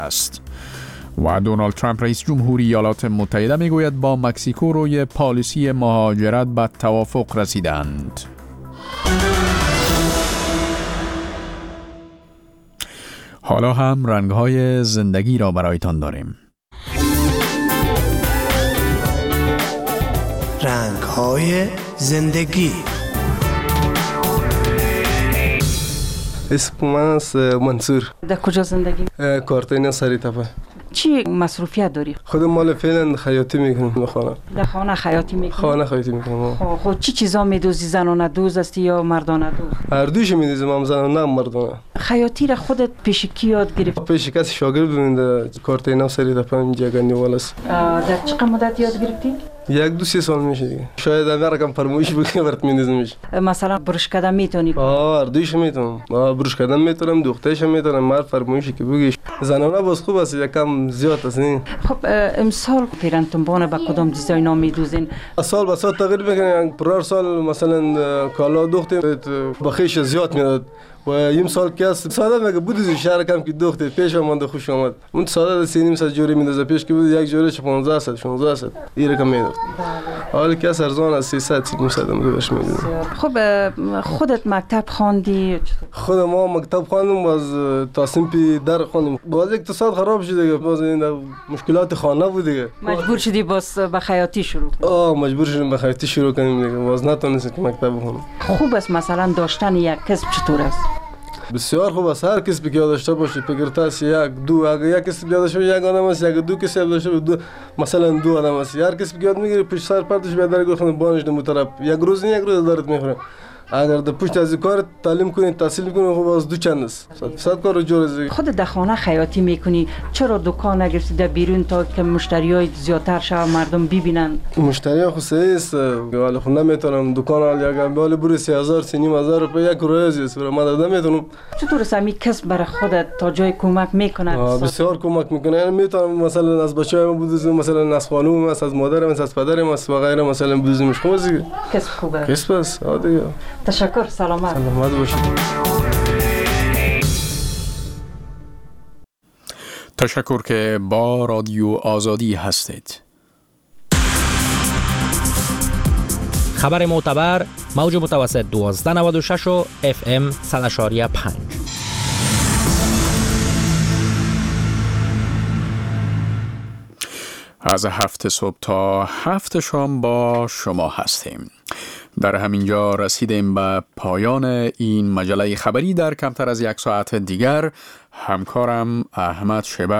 است. و دونالد ترامپ رئیس جمهوری ایالات متحده میگوید با مکزیکو روی پالیسی مهاجرت به توافق رسیدند. حالا هم رنگ‌های زندگی را برایتان داریم. رنگ‌های زندگی. اسم من است منصور. در کجا زندگی؟ کارتین سری تپه. چی مصروفیت داری؟ خودم مال فعلا خیاطی میکنم خانه. در خانه خیاطی میکنی؟ خانه خیاطی میکنم. خب چی چیزا میدوزی؟ زنانه دوز هستی یا مردانه دوز؟ هر دوش میدوزم، هم زنانه هم مردانه. خیاطی را خودت پیش کی یاد گرفتی؟ پیش کسی شاگرد بودم در کارتین سری تپه اینجا گنیوال است. در چقدر مدت یاد گرفتی؟ 1-2 سال میشه دیگه. شاید رقم فرمایش بکنم برات میندازمش. مثلا برش کردن میتونی؟ هر دوش میتونم. برش کردن میتونم، دوختهش میتونم. مر فرمایشی که بگیش. زنانه باز خوب است، یکم زیاد است نه. خب امسال پیرنتنبانه با کدام دیزاینا میدوزین؟ سال به سال تغییر میکنه. پرار سال مثلا کالا دوختیم بخیش زیاد میاد. و یم سال که است ساده میگه بودی شهر کم که دوخته پیش آمد خوش آمد. اون ساده سینیم سال جوری میندازه پیش که بود یک جوری 1500 1600 این رقم میداد. حالا که ارزان است 300 300 میدوش میداد. خب خودت مکتب خواندی؟ خودم ما مکتب خواندم، باز تصمیم پی در خواندم. باز اقتصاد خراب شد دیگه، باز این مشکلات خانه بود دیگه. مجبور شدی باز به خیاطی شروع کنی؟ مجبور شدم به خیاطی شروع کنیم دیگه. باز نتونستم که مکتب بخونم. خوب است مثلا داشتن یک کسب چطور است؟ بسیار خوب است. هر کسی که داشته باشه فکرتا است یک دو، اگر یک کسی داشته باشه یک آدم است، یک دو کسی داشته باشه دو، مثلا دو آدم است. هر کسی که یاد میگیره پیش سر پرتش بیاد در گفتن بانش دم طرف یک روز یک روز دارت میخوره. اگر در پشت از کار تعلیم کنی تحصیل کنی خب از دو چند است. صد کار جور است. خود در خانه خیاطی میکنی، چرا دکان نگرفتی در بیرون تا که مشتریای زیادتر شه مردم ببینن؟ مشتری خو سه است. ولی خب نمیتونم دکان ال یک بالا بر 3000 3000 روپیه یک روز است. ما نمیتونم. چطور است می کسب برای خودت تا جای کمک میکنه؟ بسیار کمک میکنه. میتونم مثلا از بچه‌ام بودم، مثلا از خانومم، از مادرم، از پدرم و غیره مثلا بودمش خوبه. کسب خوبه. کسب است. دیگه. تشکر. سلامت. سلامت باشید. تشکر که با رادیو آزادی هستید. خبر معتبر موج متوسط 1296 و FM 100.5. از 7 صبح تا 7 شام با شما هستیم. در همینجا رسیدیم به پایان این مجله خبری. در کمتر از یک ساعت دیگر همکارم احمد شبه